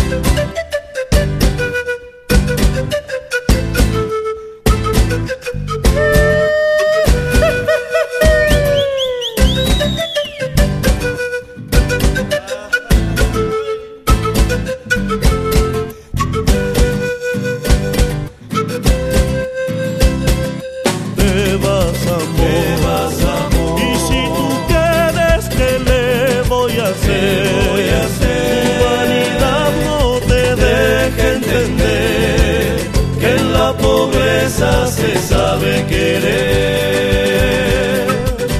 Se sabe querer.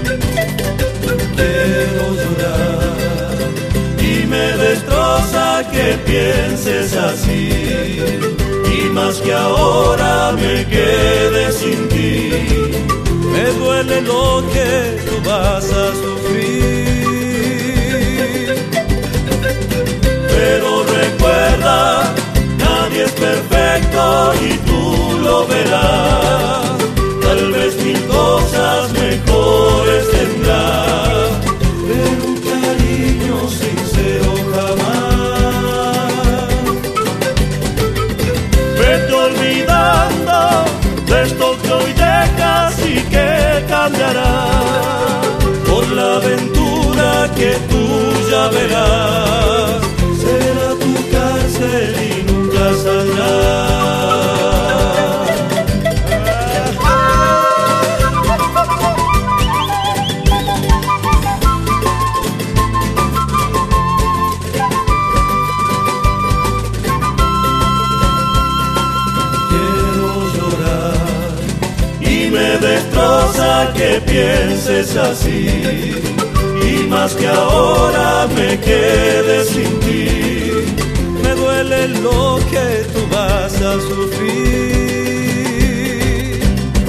Quiero llorar y me destroza que pienses así, y más que ahora me quede sin ti. Me duele lo que tú vas a sufrir, pero recuerda, nadie es perfecto y tú lo verás. Tal vez mil cosas mejores tendrás, pero un cariño sincero jamás. Vete olvidando de esto que hoy dejas y que cambiará por la aventura que tú ya verás. Será tu cárcel y nunca saldrás. Destroza que pienses así, y más que ahora me quede sin ti. Me duele lo que tú vas a sufrir,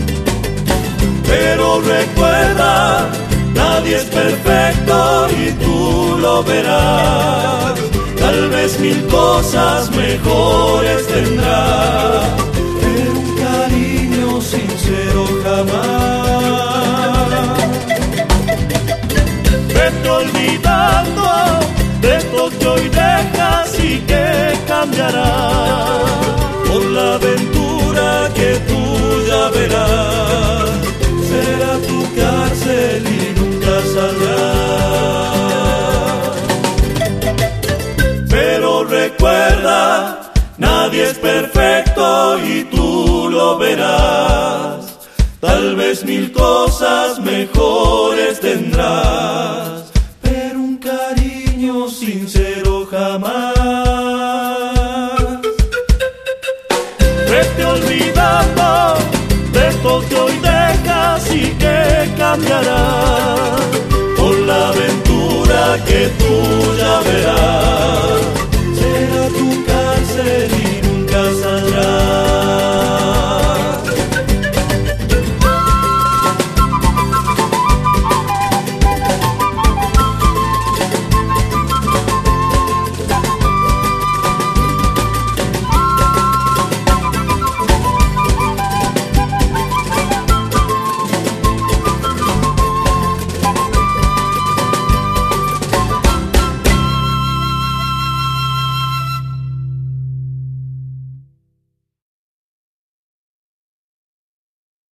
pero recuerda, nadie es perfecto y tú lo verás. Tal vez mil cosas mejores tendrás, pero un cariño sincero jamás. Vete olvidando de esto que hoy dejas y que cambiará por la aventura que tú ya verás. Será tu cárcel y nunca saldrás. Pero recuerda, nadie es perfecto y tú lo verás. Tal vez mil cosas mejores tendrás, pero un cariño sincero jamás. Vete olvidando de esto que hoy dejas y que cambiará por la aventura que tú ya verás.